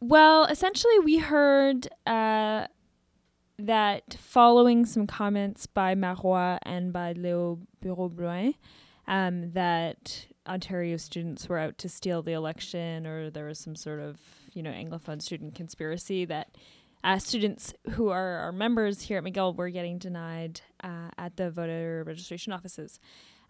Well, essentially, we heard that following some comments by Marois and by Léo Bureau-Blouin, that Ontario students were out to steal the election, or there was some sort of, Anglophone student conspiracy, that students who are our members here at McGill were getting denied at the voter registration offices.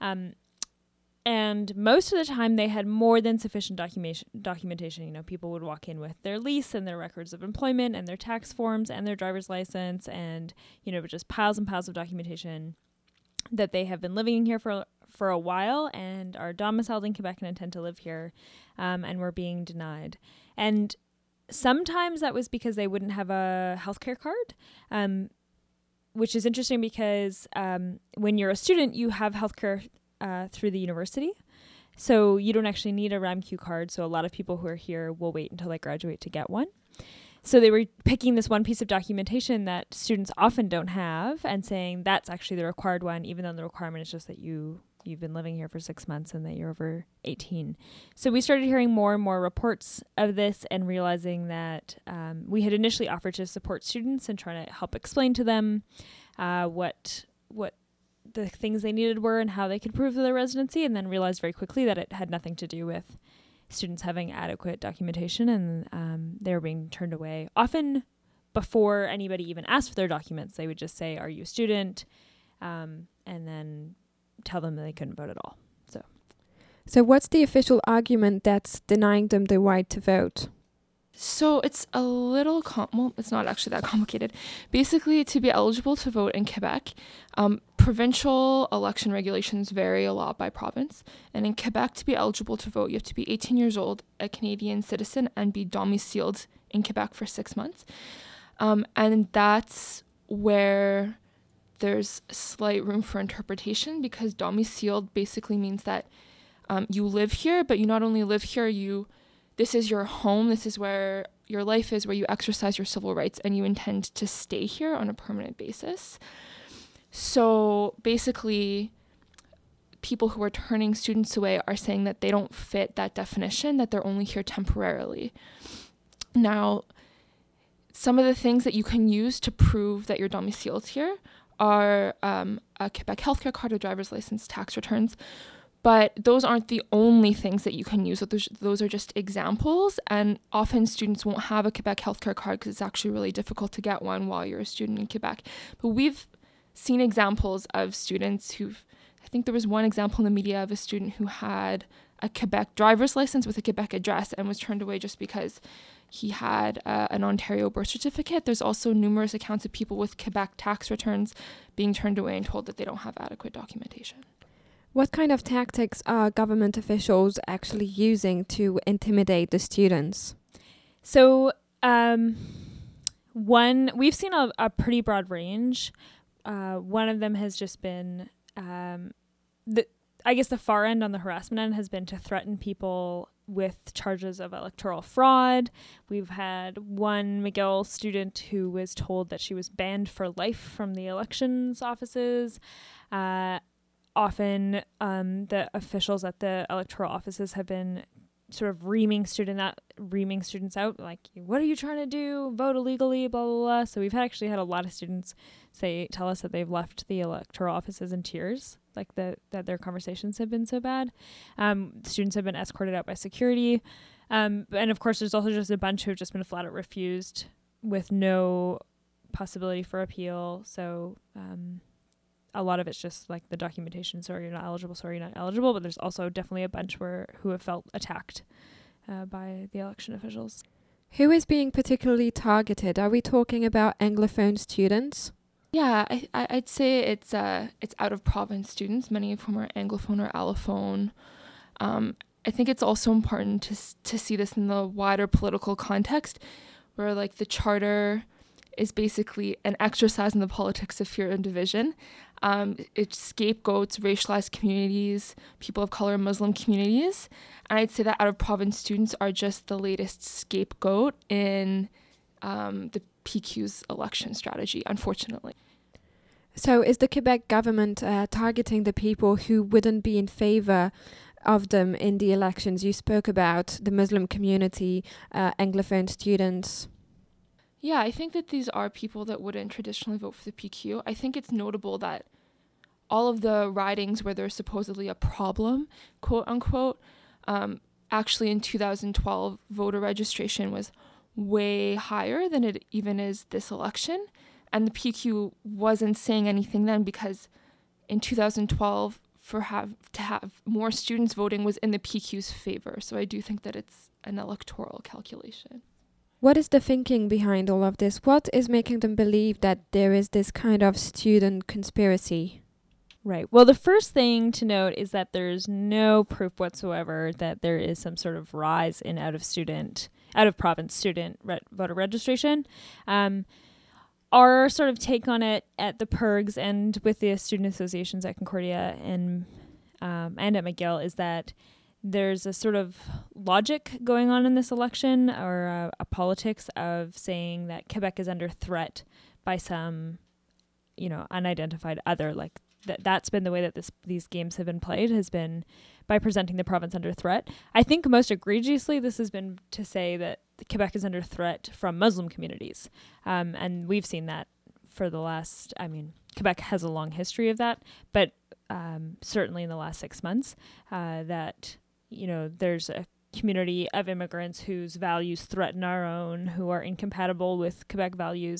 And most of the time they had more than sufficient documentation. People would walk in with their lease and their records of employment and their tax forms and their driver's license and, just piles and piles of documentation that they have been living here for a while and are domiciled in Quebec and intend to live here, and were being denied. And sometimes that was because they wouldn't have a healthcare card, which is interesting because when you're a student, you have healthcare through the university. So you don't actually need a RAMQ card. So a lot of people who are here will wait until they graduate to get one. So they were picking this one piece of documentation that students often don't have and saying that's actually the required one, even though the requirement is just that you've been living here for 6 months and that you're over 18. So we started hearing more and more reports of this and realizing that we had initially offered to support students and trying to help explain to them what the things they needed were and how they could prove their residency, and then realized very quickly that it had nothing to do with students having adequate documentation, and they were being turned away. Often before anybody even asked for their documents, they would just say, "Are you a student?" And then tell them that they couldn't vote at all. So what's the official argument that's denying them the right to vote? So it's a little, it's not actually that complicated. Basically, to be eligible to vote in Quebec, provincial election regulations vary a lot by province. And in Quebec, to be eligible to vote, you have to be 18 years old, a Canadian citizen, and be domiciled in Quebec for 6 months. And that's where there's slight room for interpretation, because domiciled basically means that you live here, but you not only live here, this is your home, this is where your life is, where you exercise your civil rights, and you intend to stay here on a permanent basis. So basically, people who are turning students away are saying that they don't fit that definition, that they're only here temporarily. Now, some of the things that you can use to prove that you're domiciled here are a Quebec healthcare card, a driver's license, tax returns. But those aren't the only things that you can use. Those are just examples. And often students won't have a Quebec healthcare card because it's actually really difficult to get one while you're a student in Quebec. But we've seen examples of students I think there was one example in the media of a student who had a Quebec driver's license with a Quebec address and was turned away just because he had an Ontario birth certificate. There's also numerous accounts of people with Quebec tax returns being turned away and told that they don't have adequate documentation. What kind of tactics are government officials actually using to intimidate the students? So, we've seen a pretty broad range. One of them has just been, the far end on the harassment end has been to threaten people with charges of electoral fraud. We've had one McGill student who was told that she was banned for life from the elections offices. Often the officials at the electoral offices have been sort of reaming students out, like, what are you trying to do? Vote illegally, blah, blah, blah. So we've actually had a lot of students tell us that they've left the electoral offices in tears, like that their conversations have been so bad. Students have been escorted out by security. And of course, there's also just a bunch who have just been flat out refused with no possibility for appeal. So a lot of it's just like the documentation, sorry, you're not eligible, but there's also definitely a bunch who have felt attacked by the election officials. Who is being particularly targeted? Are we talking about Anglophone students? Yeah, I'd say it's out of province students, many of whom are Anglophone or Allophone. I think it's also important to see this in the wider political context, where like the charter is basically an exercise in the politics of fear and division. It scapegoats racialized communities, people of color, Muslim communities. And I'd say that out-of-province students are just the latest scapegoat in the PQ's election strategy, unfortunately. So is the Quebec government targeting the people who wouldn't be in favor of them in the elections. You spoke about the Muslim community, Anglophone students. Yeah, I think that these are people that wouldn't traditionally vote for the PQ. I think it's notable that all of the ridings where there's supposedly a problem, quote unquote, actually in 2012, voter registration was way higher than it even is this election. And the PQ wasn't saying anything then, because in 2012, to have more students voting was in the PQ's favor. So I do think that it's an electoral calculation. What is the thinking behind all of this? What is making them believe that there is this kind of student conspiracy? Right. Well, the first thing to note is that there's no proof whatsoever that there is some sort of rise in out-of-province student voter registration. Our sort of take on it at the PIRGs and with the student associations at Concordia and at McGill is that there's a sort of logic going on in this election, or a politics of saying that Quebec is under threat by some, unidentified other, like that's been the way that these games have been played, has been by presenting the province under threat. I think most egregiously this has been to say that Quebec is under threat from Muslim communities. And we've seen that for the last, Quebec has a long history of that, but certainly in the last 6 months, that, there's a community of immigrants whose values threaten our own, who are incompatible with Quebec values.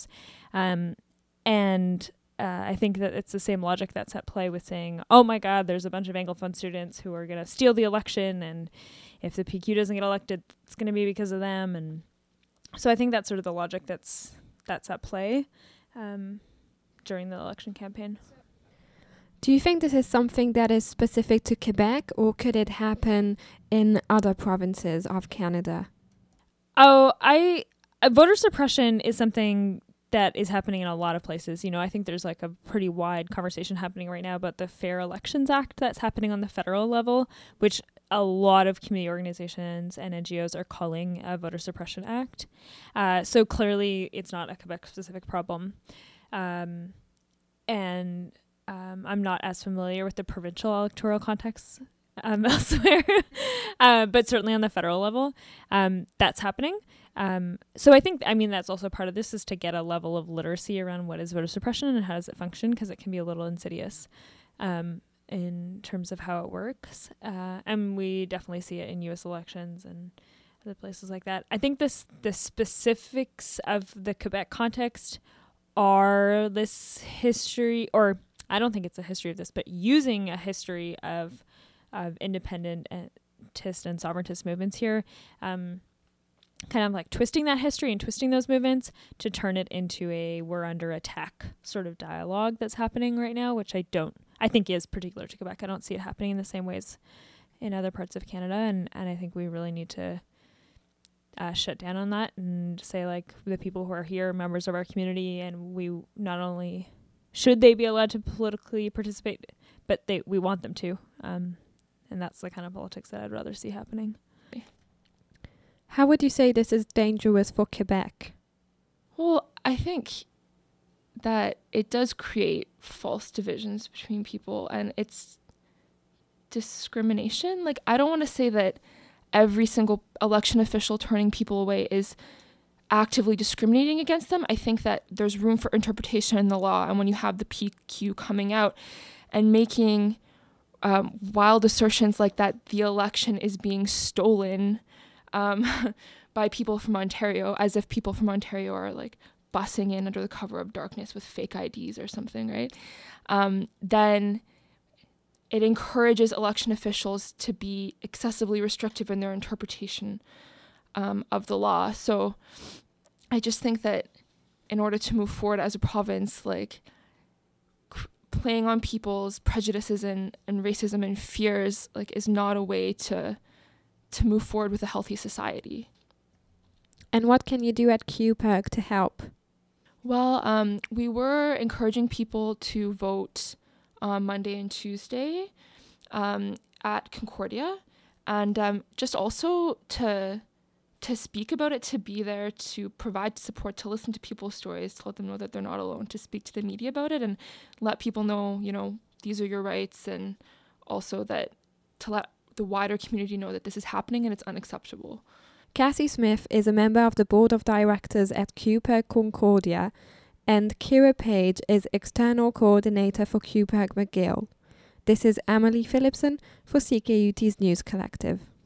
I think that it's the same logic that's at play with saying, oh my God, there's a bunch of Anglophone students who are going to steal the election, and if the PQ doesn't get elected, it's going to be because of them. And so I think that's sort of the logic that's at play during the election campaign. Do you think this is something that is specific to Quebec, or could it happen in other provinces of Canada? Voter suppression is something that is happening in a lot of places. I think there's like a pretty wide conversation happening right now about the Fair Elections Act that's happening on the federal level, which a lot of community organizations and NGOs are calling a voter suppression act. So clearly it's not a Quebec-specific problem. I'm not as familiar with the provincial electoral context elsewhere, but certainly on the federal level, that's happening. So I think, that's also part of this, is to get a level of literacy around what is voter suppression and how does it function, because it can be a little insidious in terms of how it works. And we definitely see it in U.S. elections and other places like that. I think the specifics of the Quebec context are this history, or I don't think it's a history of this, but using a history of independentist and sovereigntist movements here, kind of like twisting that history and twisting those movements to turn it into a we're under attack sort of dialogue that's happening right now, which I think is particular to Quebec. I don't see it happening in the same ways in other parts of Canada, and I think we really need to shut down on that and say, like, the people who are here are members of our community, and we not only should they be allowed to politically participate, but we want them to, and that's the kind of politics that I'd rather see happening. How would you say this is dangerous for Quebec? Well, I think that it does create false divisions between people, and it's discrimination. Like, I don't want to say that every single election official turning people away is actively discriminating against them. I think that there's room for interpretation in the law, and when you have the PQ coming out and making wild assertions like that the election is being stolen by people from Ontario, as if people from Ontario are like bussing in under the cover of darkness with fake IDs or something, right? Then it encourages election officials to be excessively restrictive in their interpretation of the law. So I just think that in order to move forward as a province, like playing on people's prejudices and racism and fears, like, is not a way to move forward with a healthy society. And what can you do at QPIRG to help? Well, we were encouraging people to vote on Monday and Tuesday at Concordia, and just also to speak about it, to be there, to provide support, to listen to people's stories, to let them know that they're not alone, to speak to the media about it, and let people know, these are your rights, and also that to let the wider community know that this is happening and it's unacceptable. Cassie Smith is a member of the board of directors at QPEG Concordia, and Kira Page is external coordinator for QPEG McGill. This is Emily Phillipson for CKUT's News Collective.